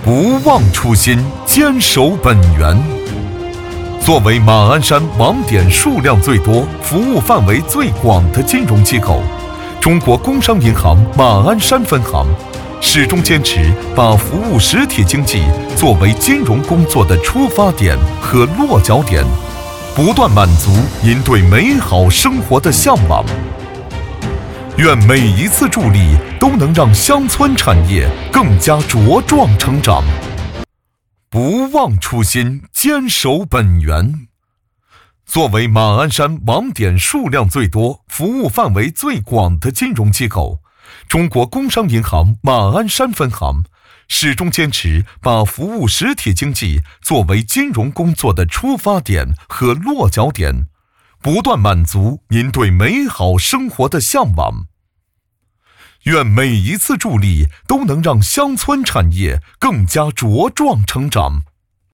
不忘初心，坚守本源。作为马鞍山网点数量最多、服务范围最广的金融机构，中国工商银行马鞍山分行始终坚持把服务实体经济作为金融工作的出发点和落脚点，不断满足您对美好生活的向往。愿每一次助力都能让乡村产业更加茁壮成长。不忘初心，坚守本源。作为马鞍山网点数量最多、服务范围最广的金融机构，中国工商银行马鞍山分行始终坚持把服务实体经济作为金融工作的出发点和落脚点，不断满足您对美好生活的向往。愿每一次助力都能让乡村产业更加茁壮成长。